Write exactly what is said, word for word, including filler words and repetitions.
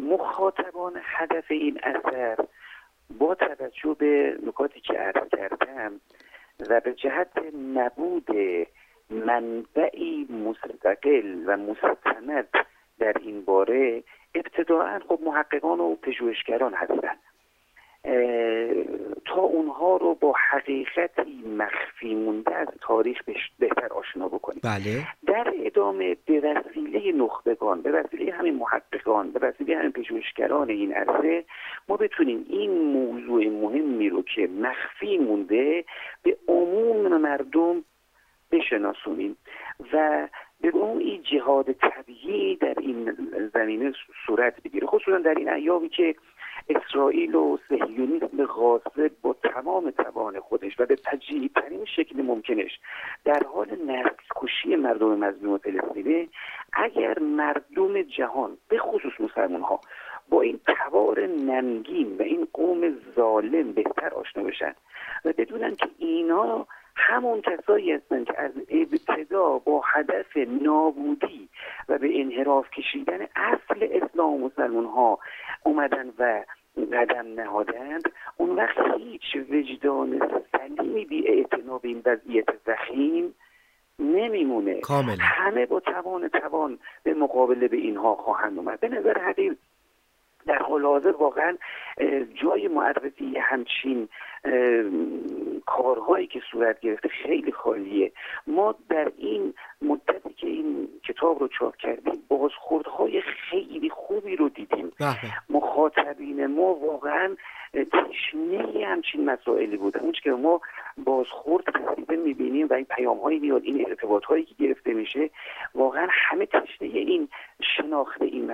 مخاطبان هدف این اثر با توجه به نکاتی که عرض کردم و به جهت نبود منبعی مستقل و مستند در این باره، ابتداعاً خب محققان و پژوهشگران هستند تا اونها رو با حقیقتی مخفی مونده از تاریخ بهتر آشنا بکنیم. بله. در ادامه به وسیله نخبگان، به وسیله همین محققان، به وسیله همین پژوهشگران این عرصه ما بتونیم این موضوع مهمی رو که مخفی مونده به عموم مردم بشناسونیم و به اون این جهاد طبیعی در این زمینه صورت بگیره، خصوصا در این ایامی که اسرائیل و صهیونیسم غاصب با تمام توان خودش و به فجیع‌ترین شکل ممکنش در حال نسل کشی مردم مظلوم فلسطینه. اگر مردم جهان به خصوص مسلمان ها با این تبار ننگین و این قوم ظالم بهتر آشنا بشن و بدونن که اینا همون کسایی هستن که از ابتدا با هدف نابودی و به انحراف کشیدن اصل اسلام و مسلمان ها اومدن و قدم نهادند، اون وقت هیچ وجدان سلیمی بی اعتنا به این وضعیت وخیم نمیمونه. کاملا. همه با توان توان به مقابله به اینها خواهند اومد. به نظر حقیقی در حال حاضر واقعا جای معرفی همچین کارهایی که صورت گرفته خیلی خالیه. ما در این مدتی که این کتاب رو چاپ کردیم بازخوردهای خیلی خوبی رو دیدیم. مخاطبین ما واقعا تشنه همچین مسائلی بودن. اون که ما بازخورد رسیده میبینیم و این پیام هایی میاد، این ارتباط هایی که گرفته میشه، واقعا همه تشنه این شناخت این